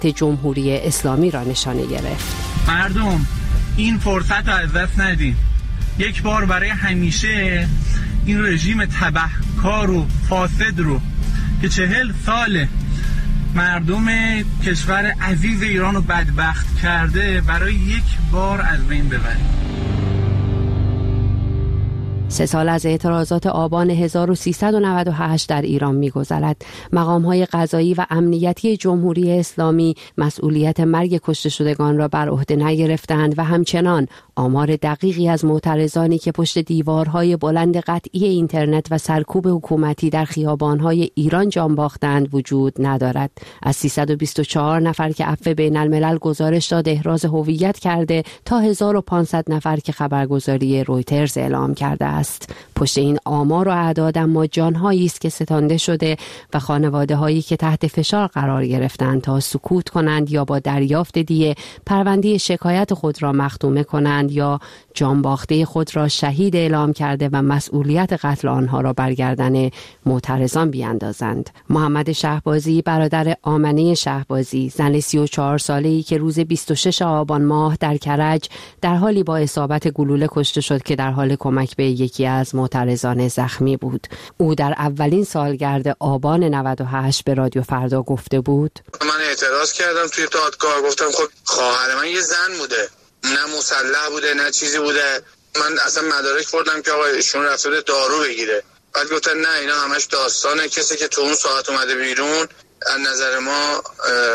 جمهوری اسلامی را نشانه گرفت. مردم این فرصت را از دست ندید. یک بار برای همیشه این رژیم تبهکار و فاسد رو که 40 سال مردم کشور عزیز ایران رو بدبخت کرده برای یک بار از بین ببرید. 3 سال از اعتراضات آبان 1398 در ایران می‌گذرد. مقام‌های قضایی و امنیتی جمهوری اسلامی مسئولیت مرگ کشته شدگان را بر عهده نگرفتند و همچنان آمار دقیقی از معترضانی که پشت دیوارهای بلند قطعی اینترنت و سرکوب حکومتی در خیابان‌های ایران جان باختند وجود ندارد. از 324 نفر که عفو بین الملل گزارش داد احراز هویت کرده تا 1500 نفر که خبرگزاری رویترز اعلام کرده است. پشت این آمار و اعداد اما جانهایی است که ستانده شده و خانواده‌هایی که تحت فشار قرار گرفتند تا سکوت کنند یا با دریافت دیه پرونده شکایت خود را مختومه کنند یا جانباخته خود را شهید اعلام کرده و مسئولیت قتل آنها را بر گردن معترضان بیاندازند. محمد شهبازی برادر آمنه شهبازی، زن 34 ساله‌ای که روز 26 آبان ماه در کرج در حالی با اصابت گلوله کشته شد که در حال کمک به یکی از معترضان زخمی بود. او در اولین سالگرد آبان 98 به رادیو فردا گفته بود: من اعتراض کردم توی دادگاه، گفتم خب خواهر من یه زن بوده، نه مسلح بوده نه چیزی بوده. من اصلا مدارک بردم که آقا ایشون رفته دارو بگیره. بعد گفتن نه اینا همش داستانه، کسی که تو اون ساعت اومده بیرون از نظر ما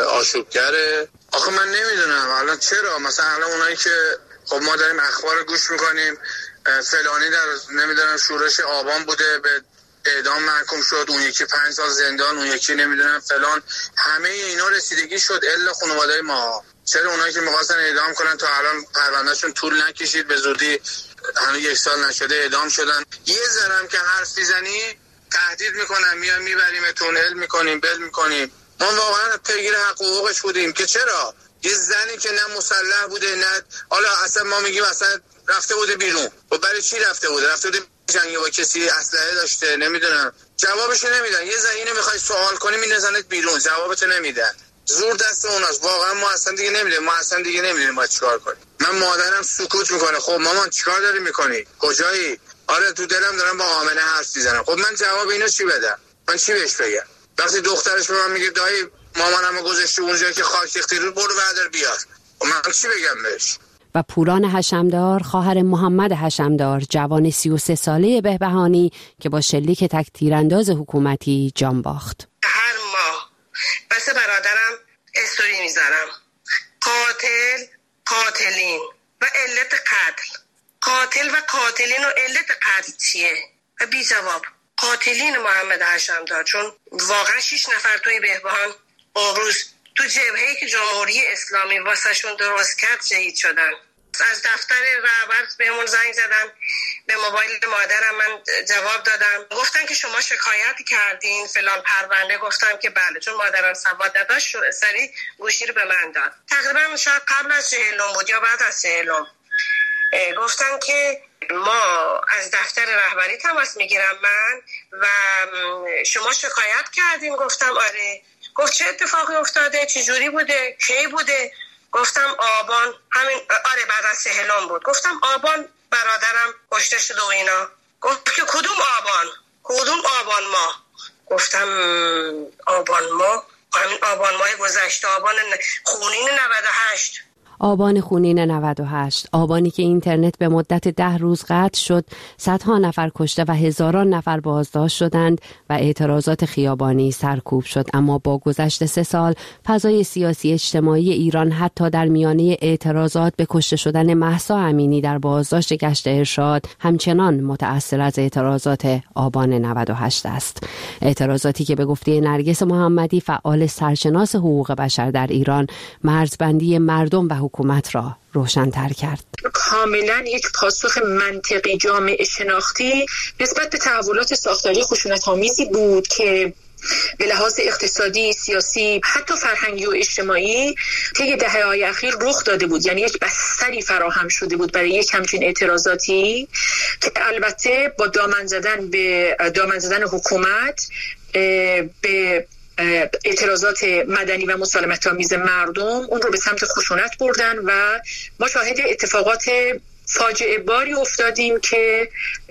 آشوبگره. آخه من نمیدونم الان چرا مثلا الان اونایی که خب ما داریم اخبار گوش میکنیم فلانی در نمیدونم شورش آبان بوده به اعدام محکوم شد، اون یکی 5 سال زندان، اون یکی نمیدونم فلان، همه اینا رسیدگی شد الا خانواده ما. چرا اونایی که می‌خواستن اعدام کنن تا الان پروندهشون طول نکشید، به زودی هنوز 1 سال نشده اعدام شدن؟ یه ذرم که حرف میزنی تهدید میکنن میان میبریمتون، ال میکنیم بل میکنیم. ما واقعا پیگیر حق و حقوقش بودیم که چرا یه زنی که نه مسلح بوده نه حالا اصلا ما میگیم اصلا رفته بوده بیرون، و برای چی رفته بوده؟ رفته بوده جنگ با کسی اسلحه داشته؟ نمیدونم، جوابشو نمیدن. یه زنی میخوای سوال کنی میندازنت بیرون، جوابتو نمیدن. زور دست اوناست. واقعا ما اصلا دیگه نمیدونیم ما چیکار کنیم. من مادرم سکوت میکنه، خب مامان چیکار داری میکنی؟ کجایی؟ آره تو دلم دارم با آمنه حرف میزنم. خب من جواب اینو چی بدم؟ من چی بهش بگم؟ وقتی دخترش به من میگه دایی مامانمو گذاشته اونجا که خاک ریختی رو، برو بردار بیار، من چی بگم بهش؟ و پوران حشمدار، خواهر محمد حشمدار، جوان 33 ساله بهبهانی که با شلیک تک تیرانداز حکومتی جان باخت. هر ماه بس برادرم استوری میذارم قاتلین و علت قتل، قاتل و قاتلین و علت قتل چیه؟ و بی جواب. قاتلین محمد حشمدار، چون واقعا 6 نفر توی بهبهان اون روز تو جبهه‌ای که جمهوری اسلامی واسهشون درست کرد شهید شدن. از دفتر رهبر بهمون زنگ زدن، به موبایل مادرم من جواب دادم، گفتن که شما شکایت کردین فلان پرونده. گفتم که بله، چون مادرم سواد نداشت سری گوشی رو به من داد. تقریبا شاید قبل از 40 بود یا بعد از 40. گفتن که ما از دفتر رهبری تماس میگیرم من و شما شکایت کردین. گفتم آره. گفت چه اتفاقی افتاده؟ چه جوری بوده؟ کی بوده؟ گفتم آبان، همین آره بعد از 40 بود. گفتم آبان برادرم کشته شده و اینا. گفت که کدوم آبان ما؟ گفتم آبان ما، همین آبان ماه گذشته، آبان خونین 98. آبان خونین 98، آبانی که اینترنت به مدت 10 روز قطع شد، صدها نفر کشته و هزاران نفر بازداشت شدند و اعتراضات خیابانی سرکوب شد. اما با گذشت 3 سال فضای سیاسی اجتماعی ایران حتی در میانه اعتراضات به کشته شدن مهسا امینی در بازداشت گشت ارشاد همچنان متأثر از اعتراضات آبان 98 است. اعتراضاتی که به گفته نرگس محمدی، فعال سرشناس حقوق بشر در ایران، مرزبندی مردم و حکومت را روشن‌تر کرد. کاملا یک پاسخ منطقی جامعه شناختی نسبت به تحولات ساختاری خشونت‌آمیزی بود که به لحاظ اقتصادی، سیاسی، حتی فرهنگی و اجتماعی طی دهه‌های اخیر رخ داده بود. یعنی یک بستری فراهم شده بود برای یک همچین اعتراضاتی که البته با دامن زدن حکومت به اعتراضات مدنی و مسالمت آمیز مردم اون رو به سمت خشونت بردن و ما شاهد اتفاقات فاجعه باری افتادیم که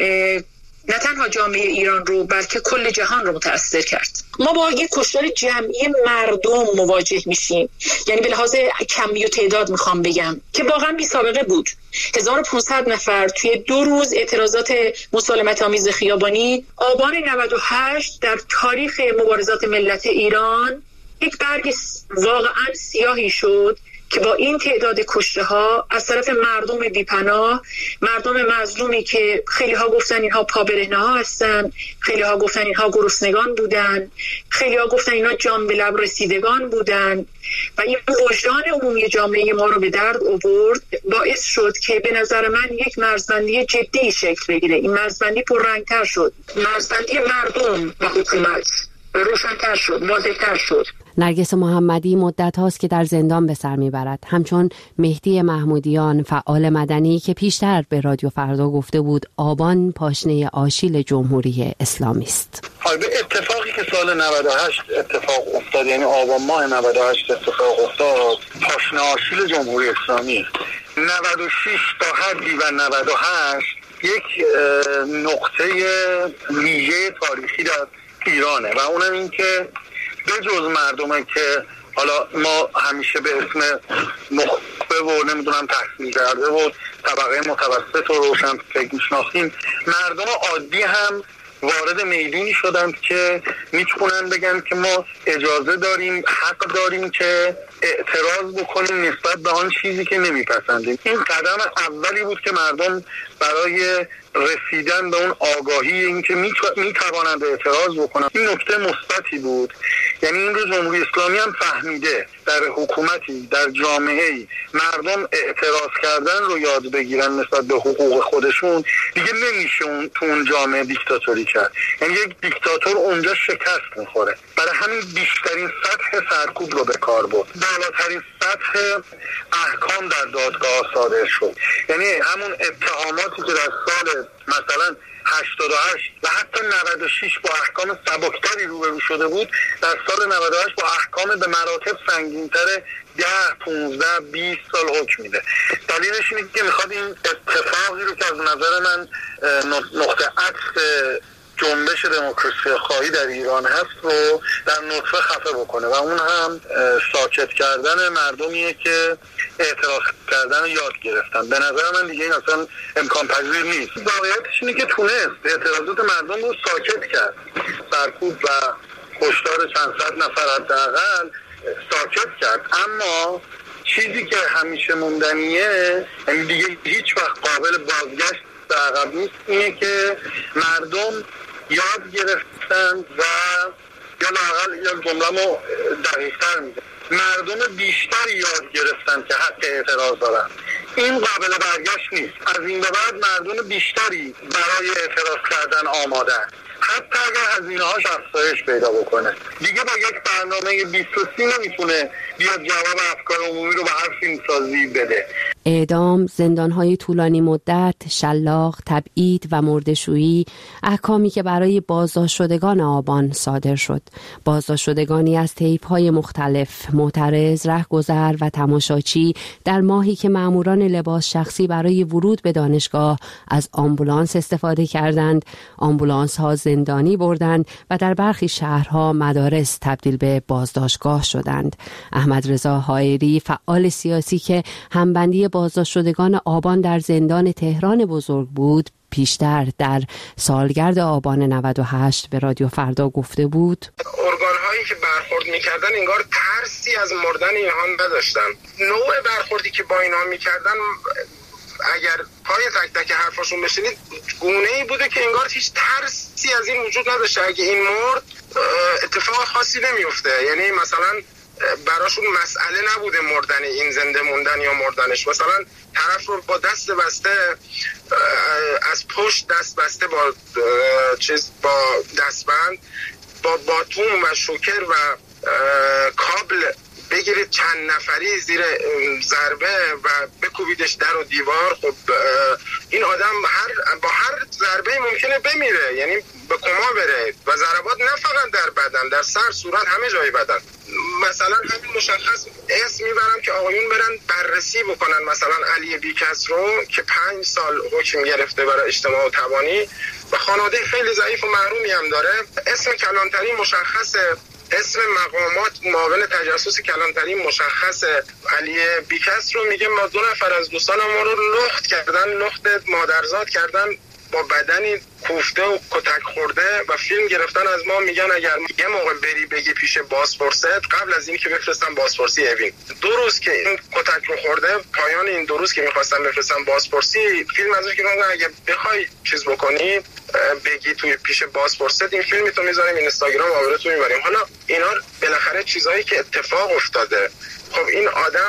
نه تنها جامعه ایران رو بلکه کل جهان رو متأثر کرد. ما با یک کشتار جمعی مردم مواجه میشیم، یعنی به لحاظ کمی و تعداد میخوام بگم که واقعا بی سابقه بود. 1500 نفر توی 2 روز اعتراضات مسالمت آمیز خیابانی. آبان 98 در تاریخ مبارزات ملت ایران یک برگ واقعا سیاهی شد که با این تعداد کشته ها از طرف مردم بی‌پناه، مردم مظلومی که خیلی ها گفتن اینها پابرهنه ها هستن، خیلی ها گفتن اینها گرسنگان بودن، خیلی ها گفتن اینها جان به لب رسیدگان بودن و این وجدان عمومی جامعه ما رو به درد آورد، باعث شد که به نظر من یک مرزبندی جدی شکل بگیره. این مرزبندی پررنگ‌تر شد، مرزبندی مردم و حکومت روشن‌تر شد، واضح‌تر شد. نرگس محمدی مدت هاست که در زندان به سر میبرد، همچون مهدی محمودیان فعال مدنی که پیشتر به رادیو فردا گفته بود آبان پاشنه آشیل جمهوری اسلامی است. به اتفاقی که سال 98 اتفاق افتاد، یعنی آبان ماه 98 اتفاق افتاد، پاشنه آشیل جمهوری اسلامی 96 تا حدی و 98 یک نقطه ویژه تاریخی در ایرانه و اونم این که به جز مردمه که حالا ما همیشه به اسم نخبه و نمیدونم تحصیل کرده و طبقه متوسط و روشن فکر میشناختیم، مردم عادی هم وارد میدونی شدند که میتونن بگن که ما اجازه داریم، حق داریم که اعتراض بکنیم نسبت به آن چیزی که نمیپسندیم. این قدم اولی بود که مردم برای رسیدن به اون آگاهی این که میتوانند اعتراض بکنن، این نکته مثبتی بود. یعنی این رو جمهوری اسلامی هم فهمیده در حکومتی، در جامعه‌ای مردم اعتراض کردن رو یاد بگیرن نسبت به حقوق خودشون، دیگه نمیشه تو اون جامعه دیکتاتوری کرد. یعنی یک دیکتاتور اونجا شکست میخوره. برای همین بیشترین سطح سرکوب رو به کار برد، بالاترین سطح احکام در دادگاه صادر شد. یعنی همون اتهاماتی که در سال مثلا 88 و حتی 96 با احکام سبکتری روبرو شده بود، در سال 98 با احکام به مراتب سنگین‌تر 10 15 20 سال حکم میده. دلیلش اینه که میخواد این اتفاقی رو که از نظر من نقطه عطف جنبش دموکراسی خواهی در ایران هست رو در نطفه خفه بکنه و اون هم ساکت کردن مردمیه که اعتراض کردن رو یاد گرفتن. به نظر من دیگه این اصلا امکان پذیر نیست. واقعیتش اینه که تونست اعتراضات مردم رو ساکت کرد، سرکوب و کشتار چند صد نفر حداقل ساکت کرد. اما چیزی که همیشه موندنیه، یعنی دیگه هیچ وقت قابل بازگشت به عقب نیست، اینه که مردم یاد گرفتن و یا لااقل یا جمله‌مو دقیق‌تر میگم، مردم بیشتری یاد گرفتن که حق اعتراض دارن. این قابل برگشت نیست. از این به بعد مردم بیشتری برای اعتراض کردن آمادن، حتی اگر هزینه‌هاش افزایش پیدا بکنه. دیگه با یک برنامه 2030 نمیتونه بیاد جواب افکار عمومی رو به هر فیلمسازی بده. اعدام، زندان‌های طولانی مدت، شلاق، تبعید و مرده‌شویی، احکامی که برای بازداشت شدگان آبان صادر شد. بازداشت شدگانی از طیف‌های مختلف، معترض، رهگذر و تماشاچی، در ماهی که ماموران لباس شخصی برای ورود به دانشگاه از آمبولانس استفاده کردند، آمبولانس‌ها زندانی بردند و در برخی شهرها مدارس تبدیل به بازداشتگاه شدند. احمد رضا حائری، فعال سیاسی که همبندی بازداشت شدگان آبان در زندان تهران بزرگ بود، پیشتر در سالگرد آبان 98 به رادیو فردا گفته بود: ارگان‌هایی که برخورد می‌کردن انگار ترسی از مردن اینها نداشتن. نوع برخوردی که با اینها می‌کردن، اگر پای تک تک حرفاشون بشنید، گونه‌ای بوده که انگار هیچ ترسی از این وجود نداشته. اگه این مرد اتفاق خاصی نمیفته، یعنی مثلا براشون مسئله نبوده مردن این، زنده موندن یا مردنش. مثلا طرف رو با دست بسته از پشت دست بسته با دستبند، با باتوم و شوکر و کابل بگیرید چند نفری زیر ضربه و بکوبیدش در و دیوار، خب این آدم با هر ضربه ممکنه بمیره، یعنی به کما بره و ضربات نه فقط در بدن، در سر، صورت، همه جای بدن. مثلا همین مشخص اسم میبرم که آقایون برن بررسی بکنن، مثلا علی بیکس رو که 5 سال حکم گرفته برای اجتماع و تبانی و خانواده خیلی ضعیف و محرومی هم داره. اسم کلانتری مشخصه، اسم مقامات معاون تجسس کلانتری مشخص. علی بیکس رو میگه ما 2 نفر از دوستان ما رو لخت کردن، لخت مادرزاد کردن با بدنی کوفته و کتک خورده و فیلم گرفتن از ما. میگن اگر یه موقع بری بگی پیش بازپرست قبل از این که بفرستن بازپرسی اوین، 2 روز که این کتک رو خورده، پایان این 2 روز که میخواستن بفرستن بازپرسی، فیلم ازش که اگه بخوای چیز بکنی بگی توی پیش بازپرست، این فیلمی تو میذاریم اینستاگرام آورتو میبریم. حالا اینا بالاخره چیزایی که اتفاق افتاده. خب این آدم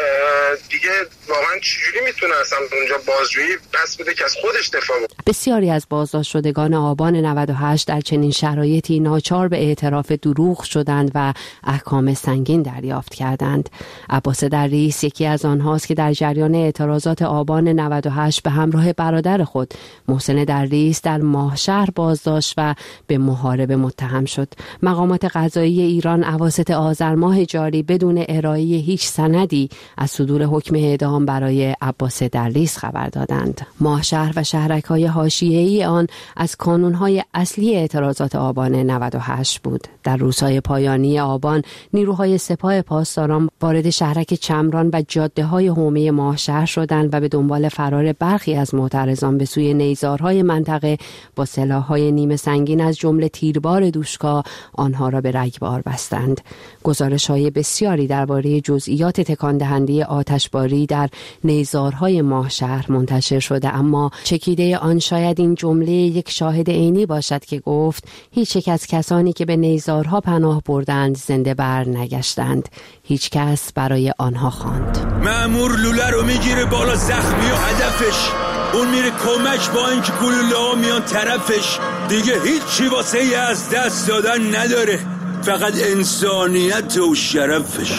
دیگه واقعا چجوری میتونه اصلا اونجا بازجویی پس بده که از خودش دفاع بکنه؟ بسیاری از بازداشت شدگان آبان 98 در چنین شرایطی ناچار به اعتراف دروغ شدند و احکام سنگین دریافت کردند. عباس دریس یکی از آنهاست که در جریان اعتراضات آبان 98 به همراه برادر خود محسن دریس در ماهشهر بازداشت و به محاربه متهم شد. مقامات قضایی ایران اواسط آذر ماه جاری بدون ارائه هیچ سندی از صدور حکم اعدام برای عباس دریس خبر دادند. ماهشهر و شهرک‌های حاشیه‌ای آن از کانون‌های اصلی اعتراضات آبان 98 بود. در روزهای پایانی آبان نیروهای سپاه پاسداران وارد شهرک چمران و جاده‌های حومه ماهشهر شدند و به دنبال فرار برخی از معترضان به سوی نیزارهای منطقه با سلاح‌های نیمه سنگین از جمله تیربار دوشکا آنها را به رگبار بستند. گزارش‌های بسیاری درباره جزئیات تکاندهنده آتشباری در نیزارهای ماهشهر منتشر شده، اما چکیده آن شاید این جمله یک شاهد عینی باشد که گفت هیچ یک از کسانی که به نیزارها پناه بردند زنده بر نگشتند. هیچ کس برای آنها خواند. مأمور لوله رو میگیره بالا زخمی و هدفش، اون میره کمک با اینکه گلوله ها میان طرفش. دیگه هیچی واسه از دست دادن نداره، فقط انسانیت و شرفش.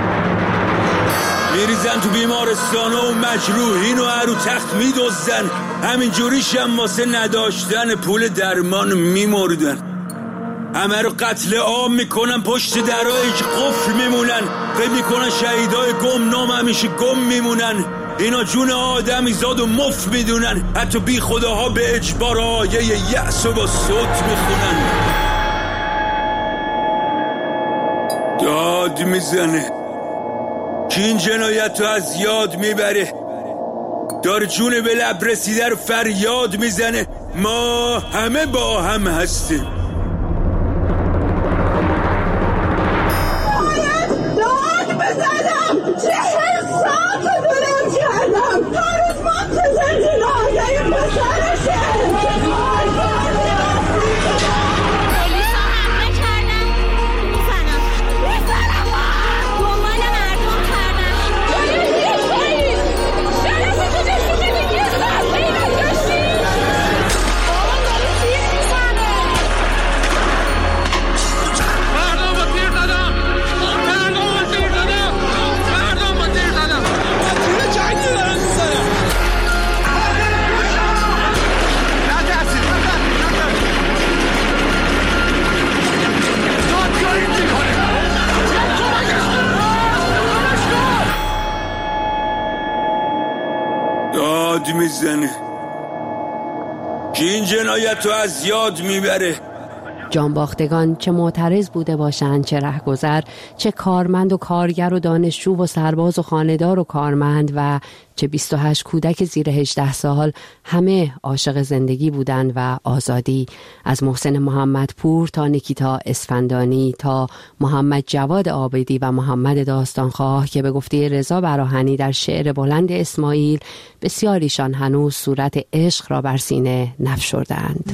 میریزن تو بیمارستان و مجروحین و رو تخت میدوزن، همین جوریش هم واسه نداشتن پول درمان میمردن. همه رو قتل عام میکنن، پشت درایی که قفل میمونن، فکر میکنن شهیدای گمنام همیشه گم میمونن. اینا جون آدمی زاد و مفت میدونن، حتی بی خداها به اجبار آیه یأس و با صوت میخونن. داد میزنه که این جنایت رو از یاد میبره، داره جون به لب رسیده رو فریاد میزنه. ما همه با هم هستیم. باید داد بزنم، 40 ساعت دارم کردم، تا روز ما تو زندین آیه پسرشه. داد میزنه که این جنایت رو از یاد میبره. جانباختگان چه معترض بوده باشند، چه رهگذر، چه کارمند و کارگر و دانشجو و سرباز و خانه‌دار و کارمند و چه 28 کودک زیر 18 سال، همه عاشق زندگی بودند و آزادی. از محسن محمدپور تا نیکیتا اسفندانی تا محمد جواد عابدی و محمد داستانخواه که به گفته رضا براهنی در شعر بلند اسماعیل بسیاریشان هنوز صورت عشق را بر سینه نفشردند.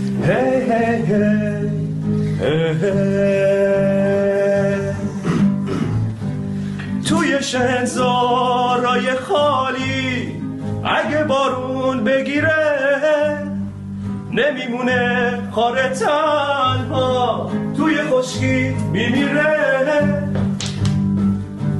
توی شهرزارای خالی اگه بارون بگیره نمیمونه خاره تنها، توی خشکی میمیره.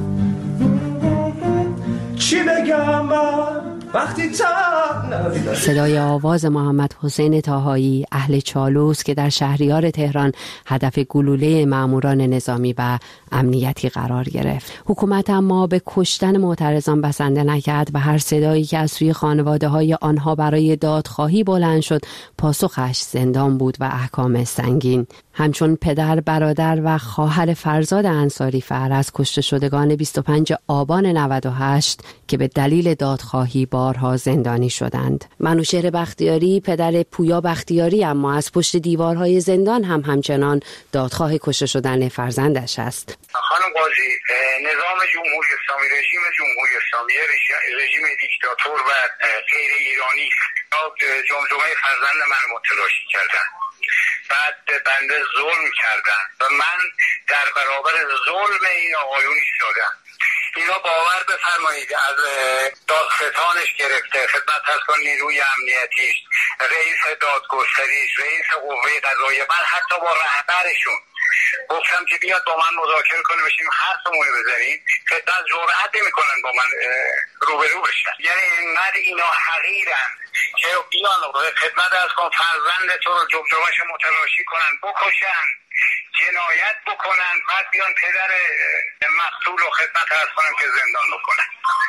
چی بگم من وقتی صدای آواز محمد حسین طاهایی اهل چالوس که در شهریار تهران هدف گلوله ماموران نظامی و امنیتی قرار گرفت. حکومت اما به کشتن معترضان بسنده نکرد و هر صدایی که از سوی خانواده‌های آنها برای دادخواهی بلند شد پاسخش زندان بود و احکام سنگین. همچون پدر، برادر و خواهر فرزاد انصاری فر از کشته شدگان 25 آبان 98 که به دلیل دادخواهی بارها زندانی شدند. منوچهر بختیاری پدر پویا بختیاری اما از پشت دیوارهای زندان همچنان دادخواه کشته شدن فرزندش است. خانم قاضی، نظام جمهوری اسلامی، رژیم جمهوری اسلامی رژیم دیکتاتور و غیر ایرانی جمجمه فرزند من متلاشی کردن. بعد به بنده ظلم کردن و من در برابر ظلم این آقایون ایستادم. اینا باور بفرمایید از دادستانش گرفته، خدمت هست کن نیروی امنیتیش، رئیس دادگستریش، رئیس قوه قضاییه، من حتی با رهبرشون گفتم که بیاد با من مذاکره کنه بشیم حرفمون بزنیم، خدمت جرأت نمی‌کنن با من روبرو بشن. یعنی اینقدر اینا حقیرن که بیان خدمت هست کن فرزند تو رو جمجمه‌اش متلاشی کنن، بکشن، جنایت بکنن، بعد بیان پدر مقتول رو خدمت عرض کنم که زندان بکنن.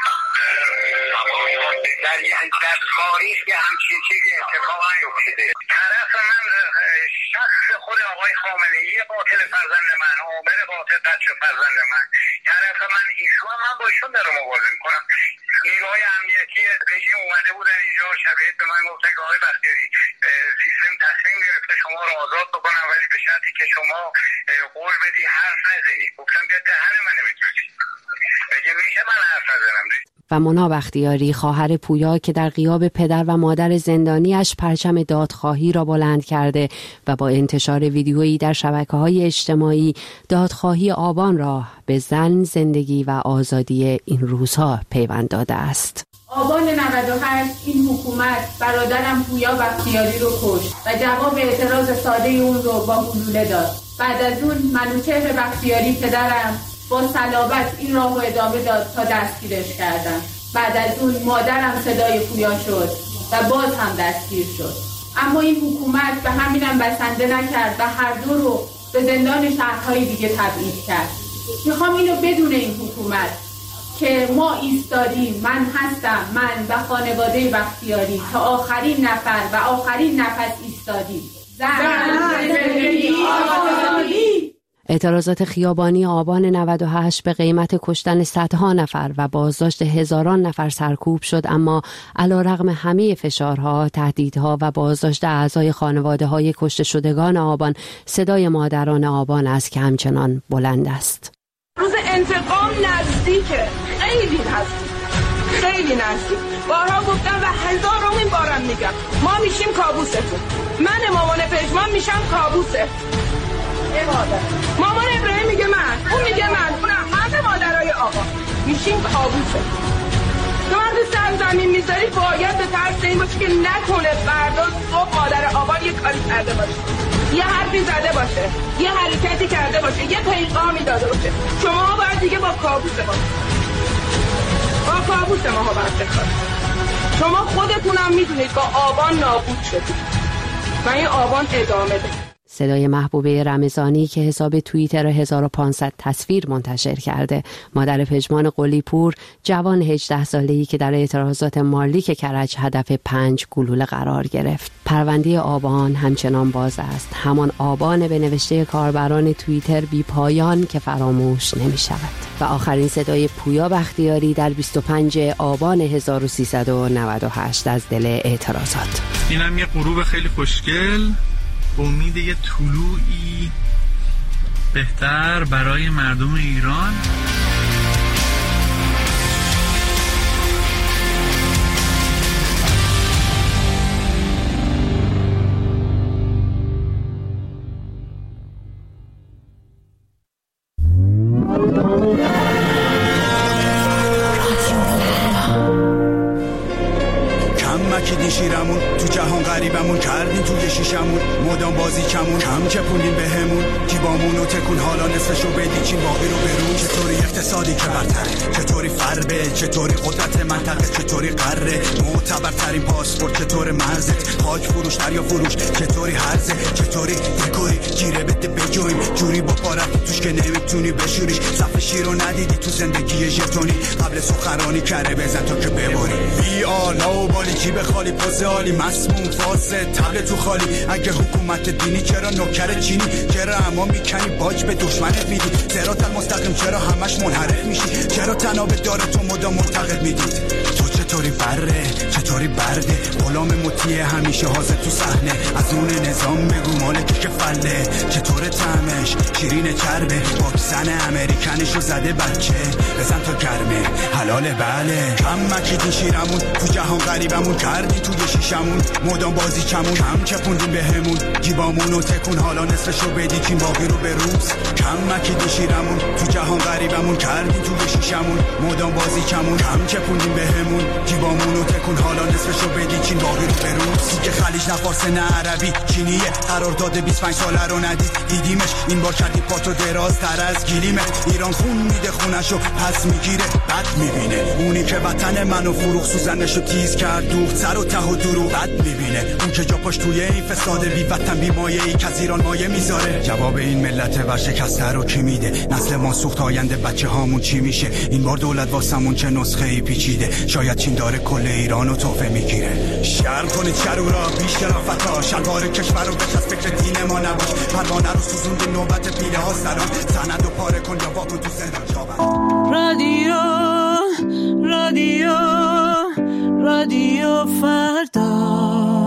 در تاریخ همچین چیزی اتفاق نیفتاده. طرف من شخص خود آقای خامنه‌ای قاتل فرزند من، عامر قاتل بچه فرزند من، طرف من ایشون، من با ایشون دارم مبارزه میکنم. نیروهای امنیتی رژیم اومده بودن اینجا، شبیه به من گفتن که آقای بختیاری سیستم تصمیم گرفته شما رو آزاد بکنم ولی به شرطی که شما قول بدی حرف نزنی. گفتم بیا دهن من بتوزی بگه میشه من حرف نزنم. و مونا بختیاری خواهر پویا که در غیاب پدر و مادر زندانیش پرچم دادخواهی را بلند کرده و با انتشار ویدیویی در شبکه‌های اجتماعی دادخواهی آبان را به زن، زندگی و آزادی این روزها پیوند داده است. آبان 98 این حکومت برادرم پویا بختیاری رو کشت و جواب اعتراض ساده اون رو با گلوله داد. بعد از اون منوچهر بختیاری پدرم با صلابت این راه رو ادامه داد تا دستگیرش کردن. بعد از اون مادرم صدای پویا شد و باز هم دستگیر شد. اما این حکومت به همینم بسنده نکرد و هر دو رو به زندان شهرهای دیگه تبعید کرد. میخوام اینو بدون این حکومت که ما ایستادیم، من هستم، من و خانواده بختیاری تا آخرین نفر و آخرین نفس ایستادیم. اعتراضات خیابانی آبان 98 به قیمت کشتن صدها نفر و بازداشت هزاران نفر سرکوب شد، اما علیرغم همه فشارها، تهدیدها و بازداشت اعضای خانواده‌های کشته شدگان آبان، صدای مادران آبان است که همچنان بلند است. روز انتقام نزدیکه، خیلی نزدیک، خیلی نزدیک. بارها گفتم و هزارمین بارم میگم، ما میشیم کابوستون. من مامان پژمان میشم کابوسه. مامان ابراهیم میگه من، اون میگه من، اونم همه مادرای آقا میشیم کابوسه. تو وقتی سر زمین میذاری باید به ترس این باشی که نکنه فردا صبح مادر آبان یه کاری کرده باشه، یه حرفی زده باشه، یه حرکتی کرده باشه، یه پیغامی داده باشه. شما باید دیگه با کابوس ما ها باید بخواد. شما خودتونم میدونید با آبان نابود شدید و این آبان ادامه ده. صدای محبوبه رمضانی که حساب توییتر 1500 تصویر منتشر کرده. مادر پژمان قلی‌پور، جوان 18 ساله‌ای که در اعتراضات مارلیک کرج هدف 5 گلوله قرار گرفت. پرونده آبان همچنان باز است. همان آبان به نوشته کاربران توییتر بی پایان که فراموش نمی شود. و آخرین صدای پویا بختیاری در 25 آبان 1398 از دل اعتراضات. اینم یه غروب خیلی خوشگل، امید یه طلوعی بهتر برای مردم ایران. کشیدین شیرمون تو جهان غریبمون کردین توی شیشمون مدام بازی کمون کم چپونین بهمون جیبامون و تکون حالا نصفشو بدی چین باقی رو برون چطوری اقتصادی که برتر چطوری غربه، چطوری قدرت منطقه، چطوری قره، معتبرترین پاسپورت چطور مرزت، خاک فروش دریا فروش چطوری هرزه، چطوری دکوری گیره بده بجویم، جوری با پارت توش که نمیتونی بشوریش، صف شیر رو ندیدی تو زندگی ژتونی، قبل سخنرانی کره بزن تا که بباری، بی آلا و بالی جیب خالی، پوز عالی مسموم فاسد تبل تو خالی، اگه حکومت دینی چرا نوکر چینی، چرا اما میکنی باج به دشمنت میدی، صراط المستقیم چرا همش منحرف میشی، چرا تناب داره تو مدام معتقد میدید، تو چطوری بره چطوری برده، غلام مطیع همیشه حاضر تو صحنه، از اون نظام بگو مالکی که فله، چطور طعمش شیرین چربه، واکسن امریکنشو زده بچه، بزن تا گرمه حلاله بله، کم مکیدین شیرمون تو جهان غریبمون کردی توی شیشمون، مدام بازی چمون کم چپوندین بهمون، جیبامونو تکون حالا نصفشو بدی کین باقی رو به روز، کم مکیدین شیرمون تو جهان غریبمون کردی توی شیشمون، مدام بازی چمون کم چپوندین بهمون، جیبامونو تکون حالا نصفشو بدی کین باقی رو به روز، که خلیج نه فارس نه عربی چینیه، قرارداد 25 ساله رو ندید دیدیمش، این بار کردی پاتو درازتر از گلیمت، ایران خون میده خونشو پس میگیره بد میبینه، اونی که وطن منو فروخ سوزنشو تیز کرد دوخت سر و ته و دروغ بد میبینه، اون که جا پاش توی این فساد بی وطن بی مایه‌ای که از ایران مایه میذاره، جواب این ملت ورشکسته رو کی میده، نسل ما سوخت آینده بچه هامون چی میشه، این بار دولت واسمون چه نسخه ای پیچیده، شاید چین داره کل ایرانو تحفه میگیره، شرم کنید شرورا بی شرافتا، شلوار کشور رو بچ از فکر دین ما نباش، پروانه رو سوزوندی نوبت پیله ها سران، سند و پاره کن یا واکن تو زندان جاون. رادیو فردا.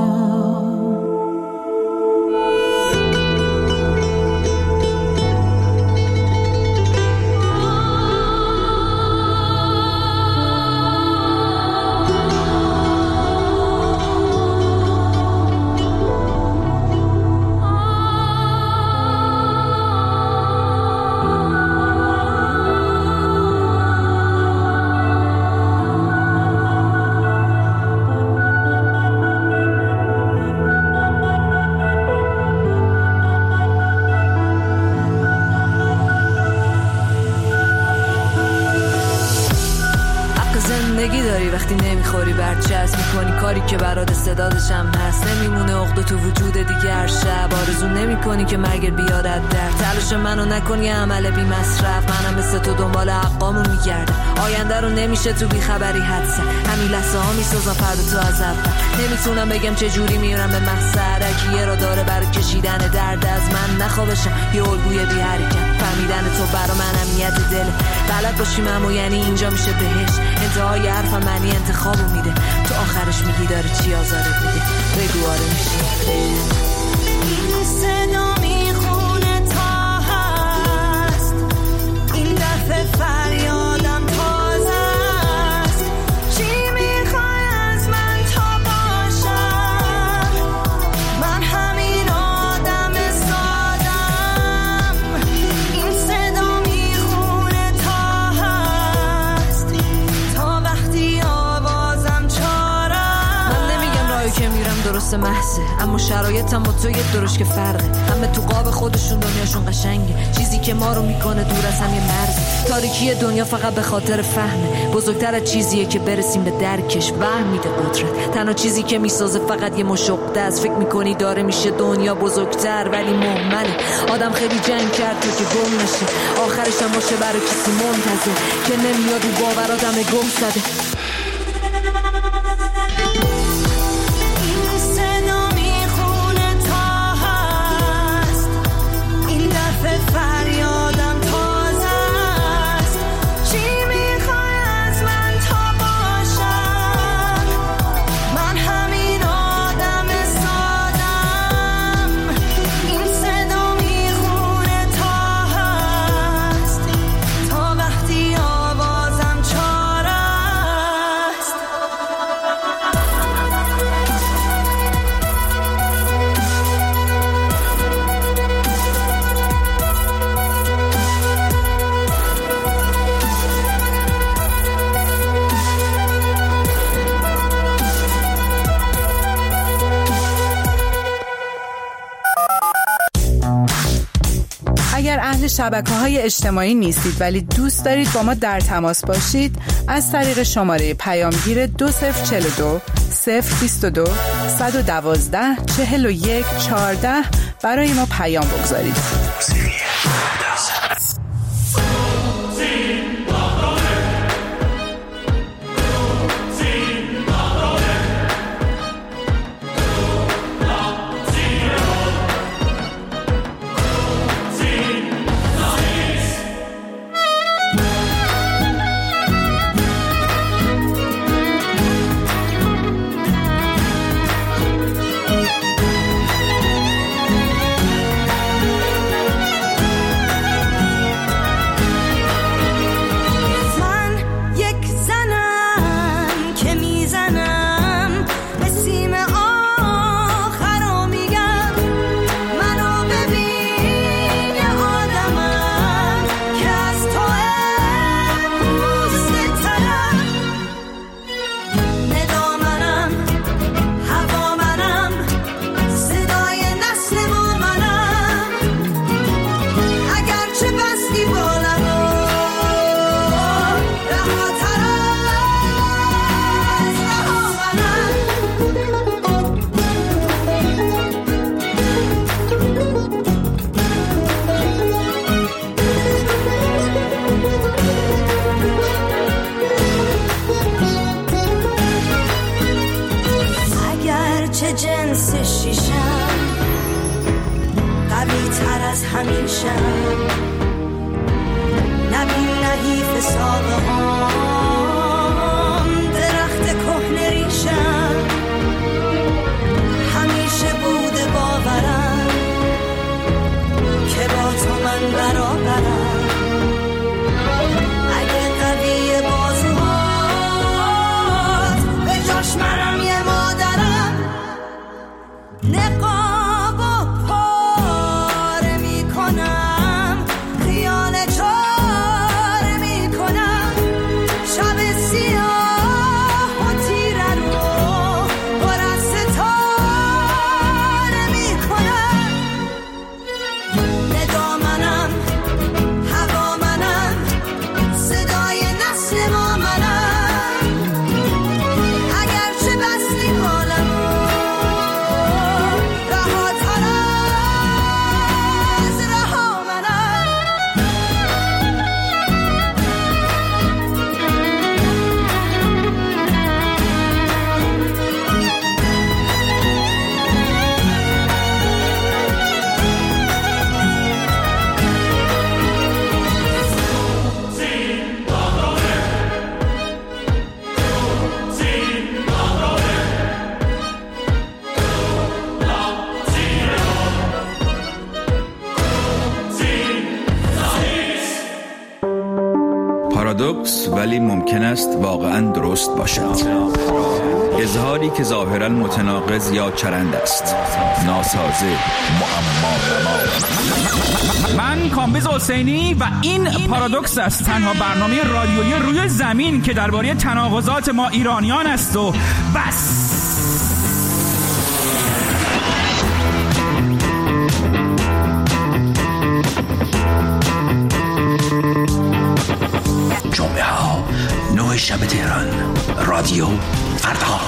وقتی نمیخوری برچسب میکنی کاری که برات استعدادش هم هست، نمیمونه عقده تو وجود دیگر، شب آرزو نمیکنی که مرگ بیادت در، تلاش منو نکن یه عمل بی مصرف، منم مثل تو دنبال حقامو میگردم، آینده رو نمیشه تو بی خبری حدسه، همین لحظه ها میسازم فردا تو از اول، نمیتونم بگم چه جوری میرم به محضر، یه را داره برای کشیدن درد از من، نخوابشم یه الگوی بی حرکت، فهمیدن تو برا من امنیت دل، بلد باشیم اما یعنی اینجا میشه بهش، انتهای حرفم معنی انتخابو میده، تو آخرش میگی داره چی آزارت میده، بگو آره میشه. این صدا میخونه تا هست، این دفعه فریادم تازه است، چی میخوای از من تا باشم، من همین آدم سادم، این صدا میخونه تا هست، تا وقتی آوازم چارم، من نمیگم راهی که میرم درست محضه، اما شرایطم با تو یه درش که فرقه، همه تو قاب خودشون دنیاشون قشنگه، چیزی که ما رو میکنه دور از هم یه مرز، تاریکی دنیا فقط به خاطر فهمه، بزرگتر از چیزیه که برسیم به درکش، وهم میده قدرت، تنها چیزی که میسازه فقط یه مشقده است، فکر میکنی داره میشه دنیا بزرگتر ولی مهمله، آدم خیلی جنگ کرد تو که گم نشه، آخرش هم باشه برای کسی منتظر که نمیاد و باورادم گم زده. فریادم تازه است، چی میخوای از من تا باشم، من همین آدم سادم، این صدا میخونه تا هست، تا وقتی آوازم چارم. شبکه‌های اجتماعی نیستید ولی دوست دارید با ما در تماس باشید، از طریق شماره پیامگیر 2042 022 112 41 14 برای ما پیام بگذارید. پارادوکس ولی ممکن است واقعا درست باشد. اظهاری که ظاهرا متناقض یا چرند است، ناسازه، معما. من کامبیز حسینی و این پارادوکس است، تنها برنامه رادیویی روی زمین که درباره تناقضات ما ایرانیان است و بس. جمعه ها 9 شب تهران، رادیو فردا.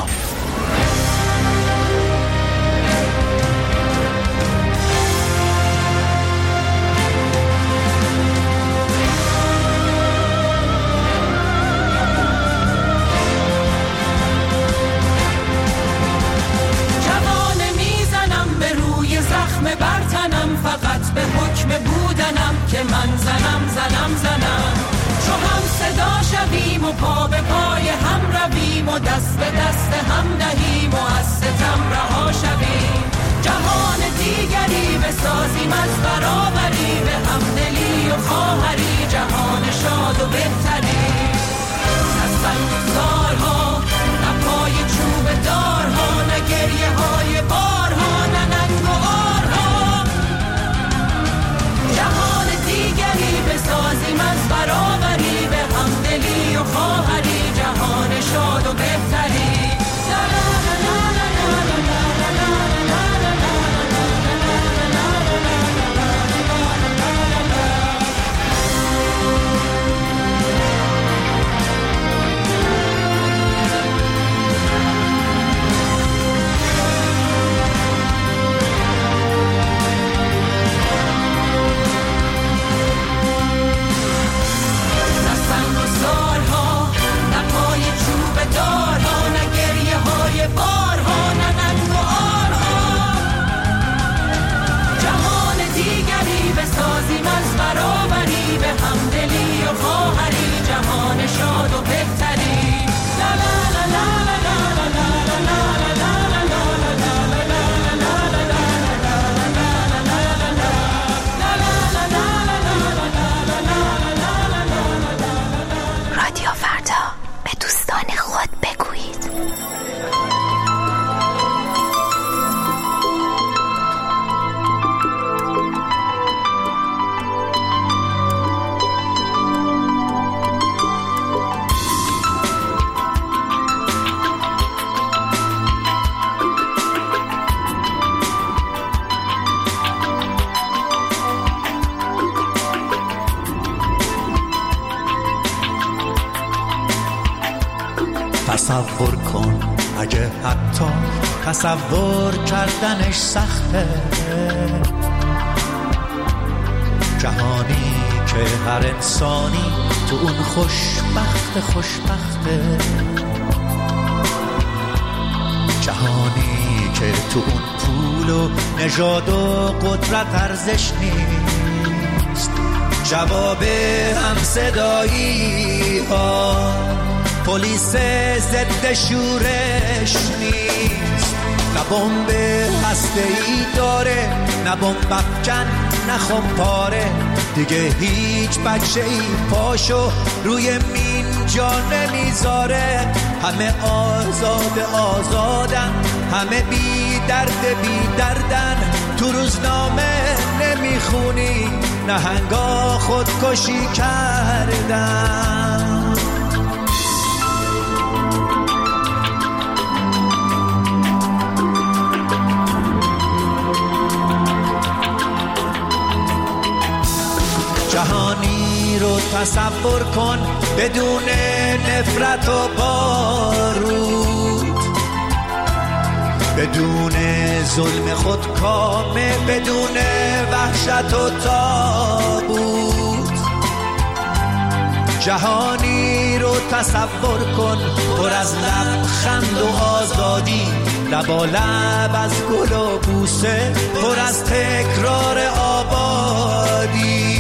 جوانه میزنم به روی زخم برتنم، فقط به حکم بودنم که من زنم. چو هم صدا شویم و پا به پای هم رویم و دست به دست هم دهیم و از ستم رها شویم. جهان دیگری بسازیم از برابری، به همدلی و خواهری، جهان شاد و بهتری. از سنگزارها نه پای چوب دارها، نه گریه های بارها، نه ننگ و آرها. جهان دیگری بسازیم از برابری، به همدلی و خواهری، جهان شاد و بهتری. تصور کن اگه حتی تصور کردنش سخته، جهانی که هر انسانی تو اون خوشبخته، جهانی که تو اون پول و نژاد و قدرت ارزش نیست، جواب همصدایی ها پلیس ضد شورش نیست، نه بمب هسته‌ای داره، نه بمب افکن، نه خمپاره، دیگه هیچ بچه‌ای پاشو روی مین جا نمیذاره، همه آزادن، همه بی دردن، تو روزنامه نمیخونی نهنگا خودکشی کردن. جهانی رو تصور کن بدون نفرت و بارود، بدون ظلم خودکامه، بدون وحشت و تابوت، جهانی رو تصور کن پر از لبخند و آزادی، لبالب از گل و بوسه، پر از تکرار آبادی.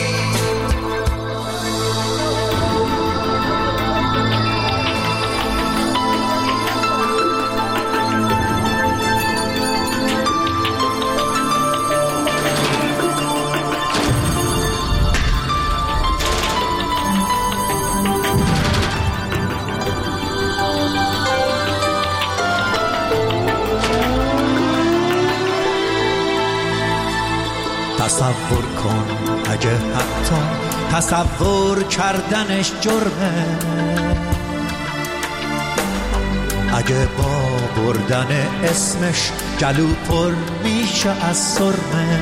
تصور کن اگه حتی تصور کردنش جرمه، اگه با بردن اسمش گلو پر میشه از سرمه،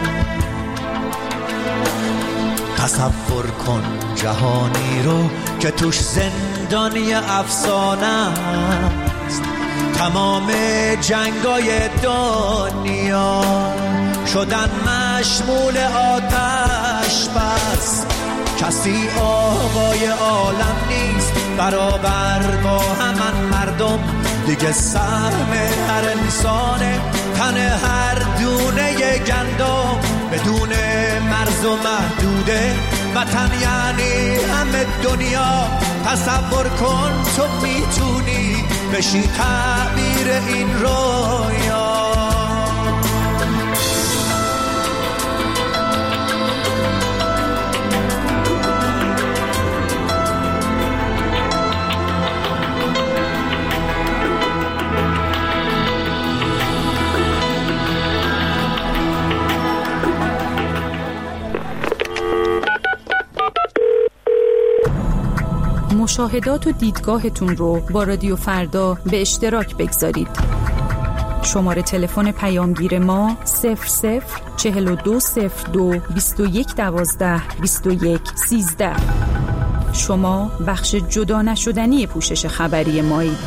تصور کن جهانی رو که توش زندانی افسانه است، تمام جنگای دنیا شدن مشمول آتش بس، کسی آقای عالم نیست برابر با همان مردم، دیگه سهم هر انسانه تن هر دونه گندم، بدون مرز و محدوده وطن یعنی همه دنیا، تصور کن تو میتونی بشی تعبیر این رویا. مشاهدات و دیدگاهتون رو با رادیو فردا به اشتراک بگذارید. شماره تلفن پیامگیر ما 004202 2112 2113. شما بخش جدا نشدنی پوشش خبری مایید.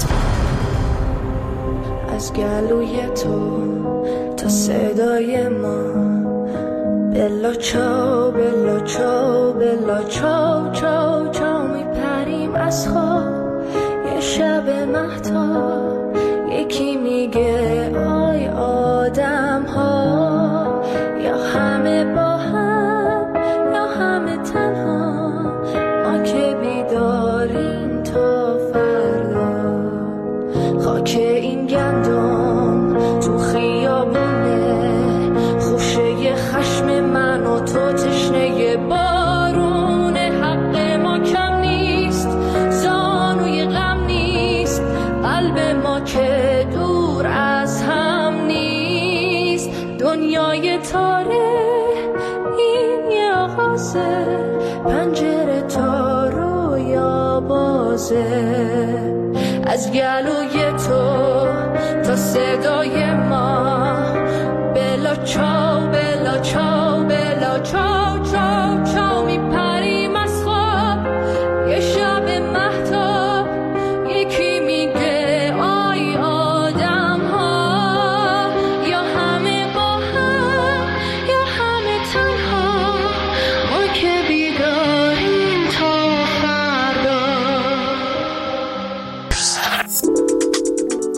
از گلوی تو تا صدای ما، بلا چاو بلا چاو بلا چاو چاو چاو، میپریم از خواب یه شب مهتاب، یکی میگه آی آدم ها، یا همه با هم یا همه تنها، ما که بیداریم تا فردا، خاک این گندم تو خیابونه، خوشه خشم من و تو تشنه بارون، حق ما کم نیست، زانوی غم نیست، قلب ما که دور از هم نیست، دنیای تاره این یه آغازه، پنجره تا رویا بازه، از گلوی تو تا صدای ما، بلا چاو بلا چاو بلا چاو چاو چاو، میپریم از خواب یه شب مهتاب، یکی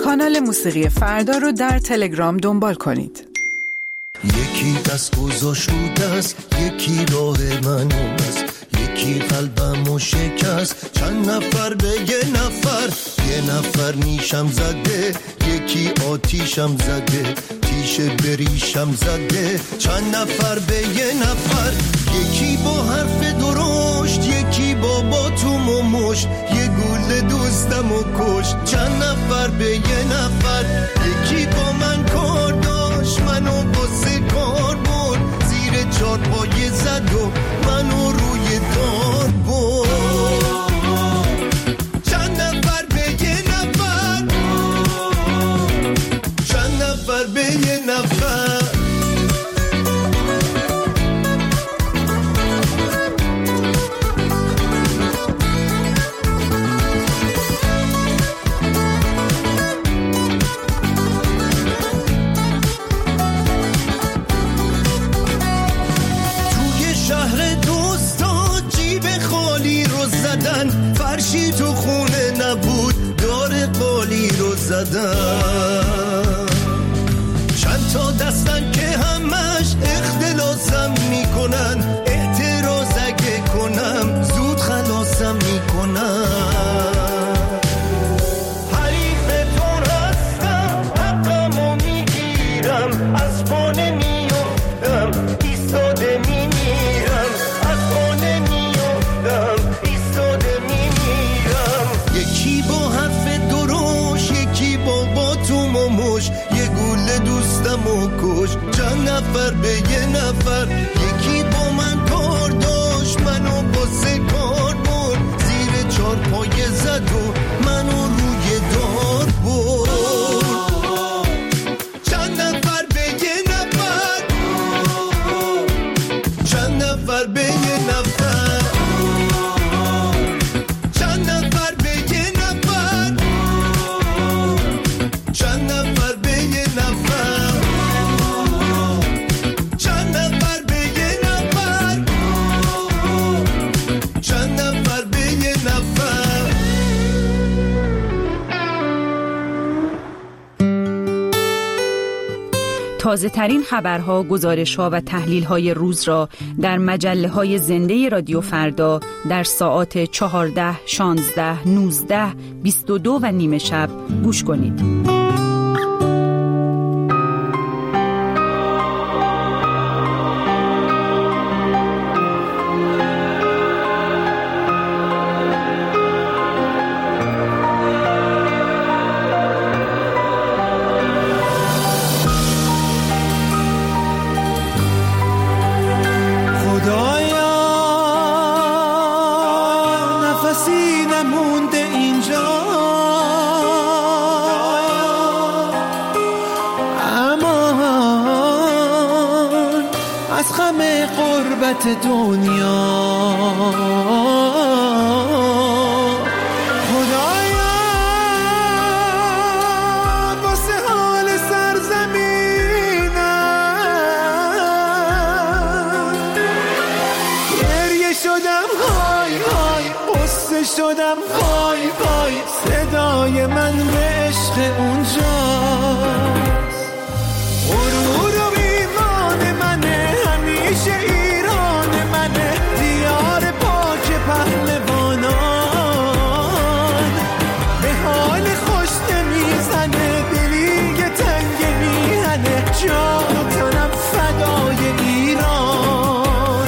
کانال موسیقی فردا رو در تلگرام دنبال کنید. یکی دست گذاشت رو دست، یکی راه من است، یکی قلبمو شکست. چند نفر به یه نفر نیشم زده، یکی آتیشم زده، تیشه بریشم زده. چند نفر به یه نفر، یکی با حرف درشت، یکی با توم و مشت، یه گل دوستمو کشت. چند نفر به یه نفر، یکی با من کار داشت، منو واسه کار برد، زیر چارپایه زد و منو روی دار برد. چند نفر به یه نفر، چند نفر به یه نفر. فرشی تو خونه نبود، دار قالی رو زدن. چند تا دستن که همش اختلاسم میکنن، اعتراض اگه کنم زود خلاصم میکنن. حریف تو هستم، حقمو میگیرم، از پانه میافتم، ایستاده میمیرم، از پانه میافتم، ایستاده میمیرم. یکی با حرف دروش، یکی با توم و مش، یه گل دوستمو کش. چند نفر به یه نفر، یکی با من کار داشت، منو باسه کار برد، زیر چارپایه زد و منو روی دار برد. چند نفر به یه نفر، چند نفر به یه نفر، چند نفر به یه نفر، چند نفر به یه نفر، چند نفر به یه نفر، چند نفر به یه نفر. تازه ترین خبرها، گزارش‌ها و تحلیل‌های روز را در مجله‌های زنده رادیو فردا در ساعات 14، 16، 19، 22 و نیمه شب گوش کنید. دنیا خدایا واسه حال سرزمینم گریه شدم های های، قصه شدم های های، صدای من به عشق اونجاست. غرور و ایمان منه، همیشه دیار پاک پهلوانان، به حال خوش نمیزنه، دلی که تنگ میهنه، جان و تنم فدای ایران.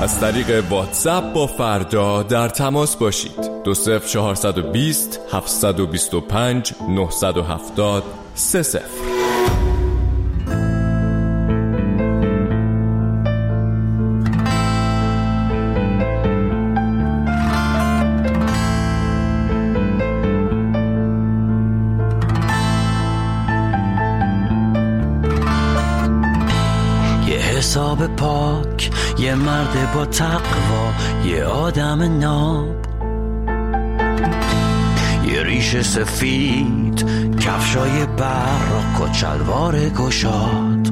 از طریق واتساپ با فردا در تماس باشید. 20420 725 970 30. حساب پاک، یه مرد با تقوا، یه آدم ناب، یه ریش سفید، کفشای براق و چلوار گشاد.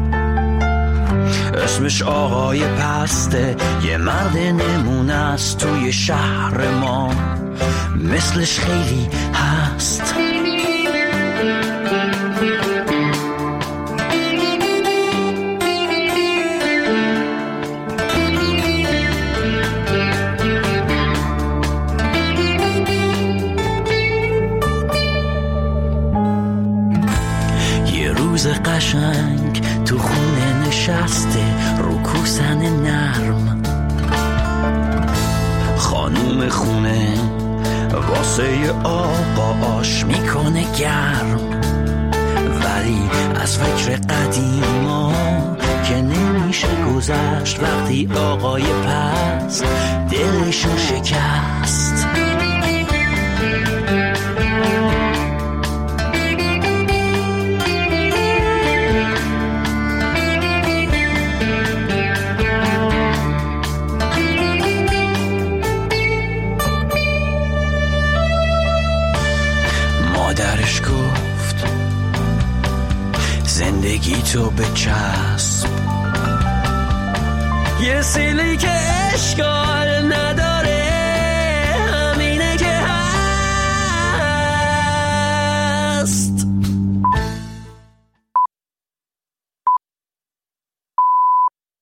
اسمش آقای پسته، یه مرد نمونه است توی شهر ما، مثلش خیلی هست. قشنگ تو خونه نشسته رو کوسن نرم، خانوم خونه واسه آقا آش میکنه گرم، ولی از فکر قدیما که نمیشه گذشت وقتی آقای پس دلشو شکست. مادرش گفت زندگی تو به چسب، یه سیلی که اشکال نه